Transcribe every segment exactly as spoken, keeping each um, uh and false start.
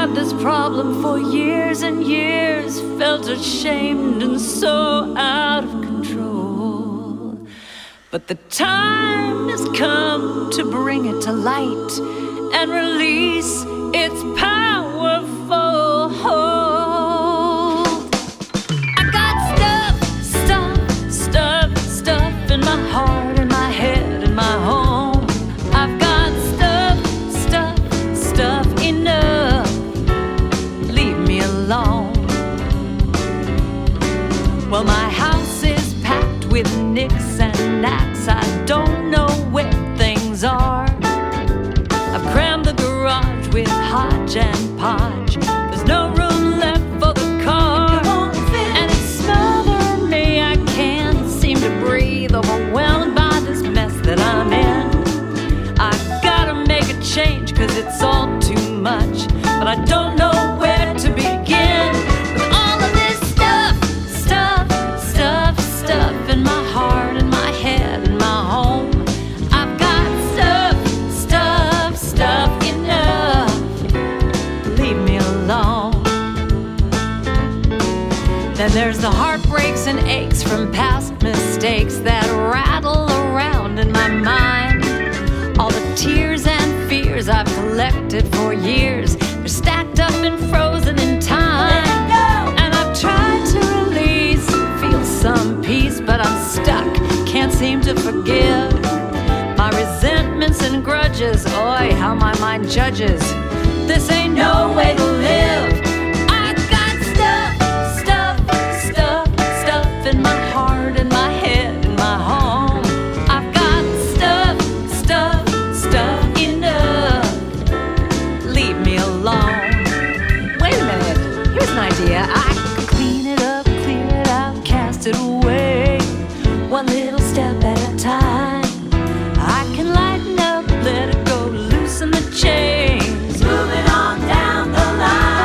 had this problem for years and years, felt ashamed and so out of control. But the time has come to bring it to light and release its powerful hold. I got stuff, stuff, stuff, stuff in my heart, in my head, in my home. I've got stuff, stuff, stuff enough. Leave me alone. Well, my house is packed with nicks and knacks. I don't know where things are. I've crammed the garage with hodge and podge. There's no room left for the car, and it's smothering me. I can't seem to breathe, overwhelmed by this mess that I'm in. I've gotta make a change, cause it's all too much, but I don't know where to begin with all of this stuff, stuff, stuff, stuff in my heart, in my head, in my home. I've got stuff, stuff, stuff enough. Leave me alone. Then there's the heartbreaks and aches from past mistakes that rattle around in my mind. All the tears and fears I've collected for years, they're stacked up and frozen in time. And I've tried to release, feel some peace, but I'm stuck, can't seem to forgive. My resentments and grudges, oi, how my mind judges. This ain't no way to live. I got stuff, stuff, stuff, stuff in my heart, in my head, in my home. I've got stuff, stuff, stuff enough. Leave me alone. Wait a minute, here's an idea. I can clean it up, clear it out, cast it away, one little step at a time. I can lighten up, let it go, loosen the chains, move it on down the line.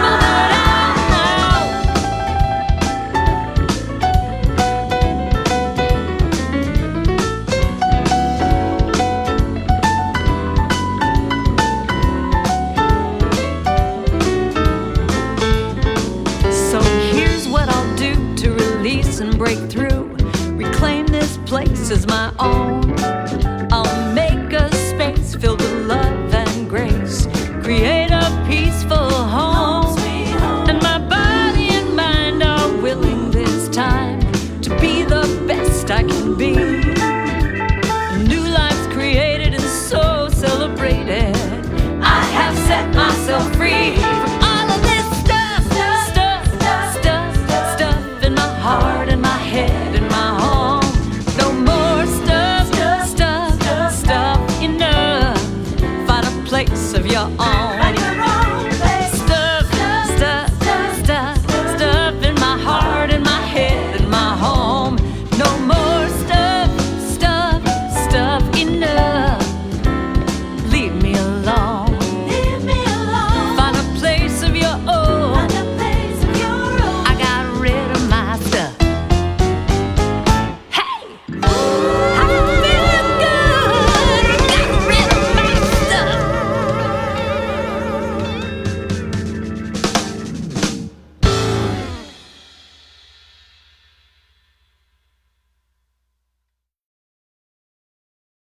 So here's what I'll do to release and break through, reclaim this place as my own. I'll make a space filled with love and grace, create a peaceful home. And my body and mind are willing this time to be the best I can be. A new life's created and so celebrated. I have set myself free from all of this stuff, stuff, stuff, stuff, stuff in my heart, in my head, in my home. No more stuff, stuff, stuff enough. Find a place of your own.